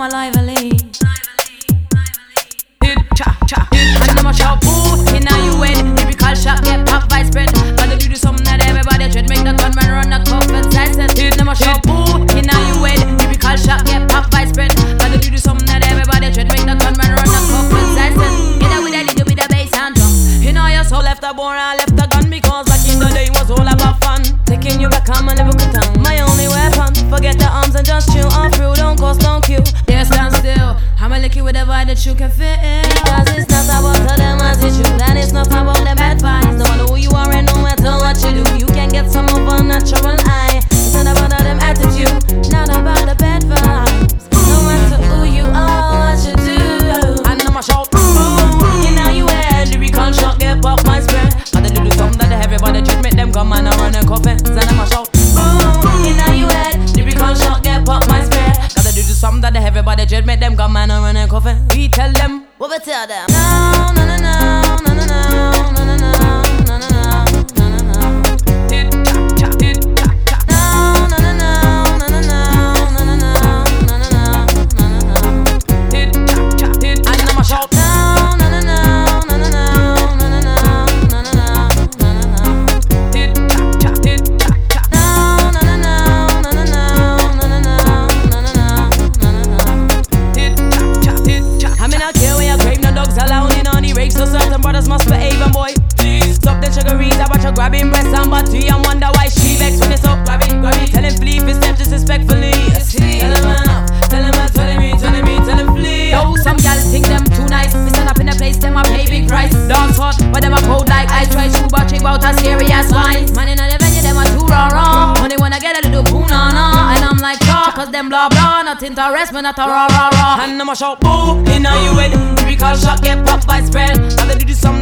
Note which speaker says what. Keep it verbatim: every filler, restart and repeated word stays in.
Speaker 1: my lively. Cha cha, and them a shout boo. In a you head, typical shot get pop by spread. Gotta do something that everybody dread. Make the gunman run a cup and slice it. Hit them a shout boo. In a you head, typical shot get pop by spread. Gotta do something that everybody dread. Make the gunman run a cup and slice it. You know with a little bit of bass and drum. You know your soul left a bore and left a gun because back in the day was all about fun. Taking you back on my Liverpool town. My only weapon. Forget the arms and just chill on through. Don't cause, don't kill. Yeah, stand still. I'ma lick you with a vibe that you can fit in. Cause it's not about all them attitude, and it's not about them bad vibes. No matter who you are and no matter what you do, you can get some of a natural high. It's not about all them attitude, not about the bad vibes. No matter who you are, what you do. And I'ma shout boom, you know you head. Lyrical shot get pop my spread. Gotta do something that everybody just make them come and run a coffin. And I'ma shout boom, you know you head. Lyrical shot get pop my spread. Gotta do something that everybody just make them come and run a coffin. We tell them. What we tell them? No, no, no, no, no, no, no, no, no, no, no, no, no, no. Tit cha cha, tit cha cha. No, no, no, no, no, no, no, no, no, no, no, no, no. Tit cha cha, tit. And I'ma shout. No, no, no, no, no, no, no, no, no, no, no, no, no. Tit cha cha, tit cha cha. No, no, no, no, no, no, no, no, no, no, no, no. Tit cha cha, tit cha. I mean I care when you crave no dogs allowed in on the rakes, so certain brothers must behave, and boy, please stop the sugaries. I watch her grab him breast and body and wonder why she vex when it's up. Grab it, grab it. Tell him flee if he step disrespectfully. Tell him man up, tell him man, tell him me, tell him me, tell him flee. Yo, some gal think them too nice. Me stand up in the place, them a pay big price. Dogs hot, but them a cold like ice. Try to but cheap out a serious wine. Man in the venue, them a too raw raw. Only wanna get a little poo na na. And I'm like, sure, cause them blah blah. Not interest, me not a raw raw raw. And I'm a shout boo, in a you head. Lyrical shot get popped by spread. Gotta do some